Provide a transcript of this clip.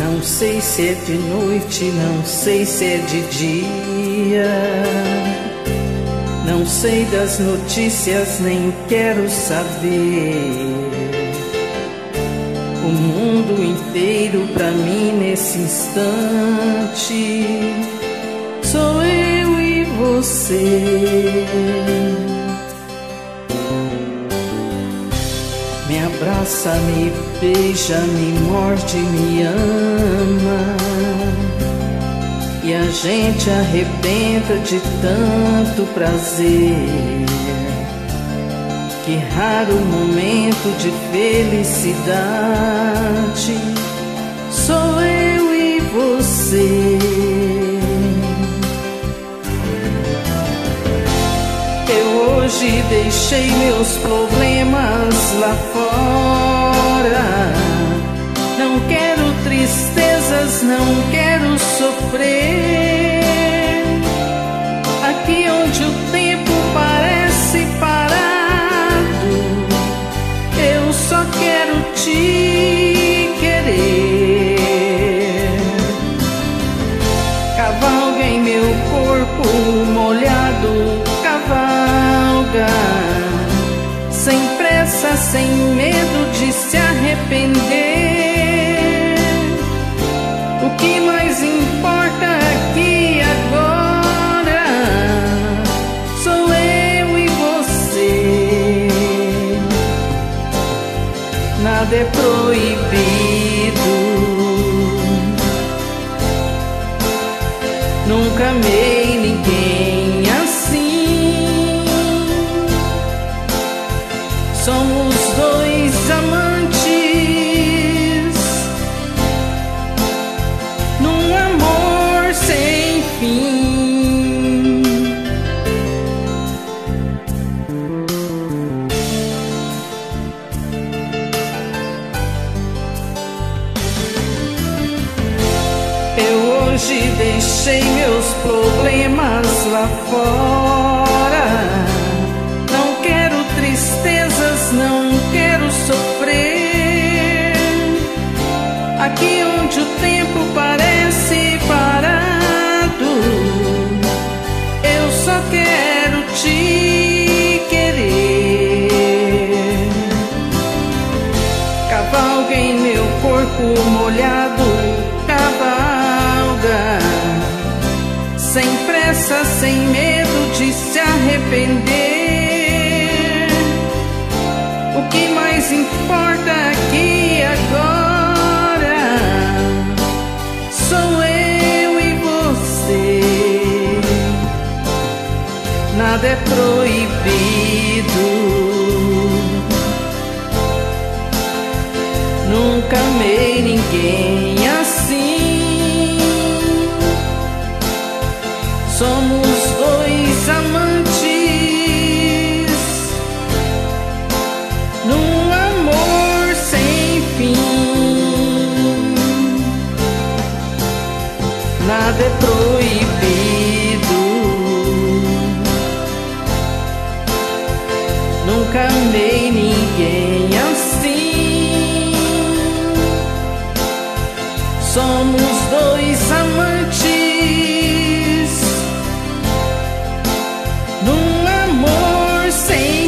Não sei se é de noite, não sei se é de dia. Não sei das notícias, nem quero saber. O mundo inteiro pra mim nesse instante sou eu e você. Me abraça, me beija, me morde, me ama, e a gente arrebenta de tanto prazer. Que raro momento de felicidade sou eu e você. Eu hoje deixei meus problemas lá fora. Não quero tristezas, não quero sofrer. Aqui onde o tempo parece parado, eu só quero te querer. Cavalga em meu corpo molhado, cavalga sem pressa, sem medo de se arrepender. O que mais importa aqui agora sou eu e você. Nada é proibido, nunca amei ninguém assim. Somos dois amantes num amor sem fim. Eu hoje deixei meus problemas lá fora. Não quero tristezas, não quero sofrer. Aqui onde o tempo parece parado, eu só quero te querer. Cavalga em meu corpo molhado, cavalga sem pressa, sem medo de se arrepender. O que mais importa aqui agora sou eu e você. Nada é proibido, nunca amei ninguém assim. Somos dois amantes num amor sem fim. Nada é proibido, nunca amei ninguém assim. Somos dois amantes num amor sem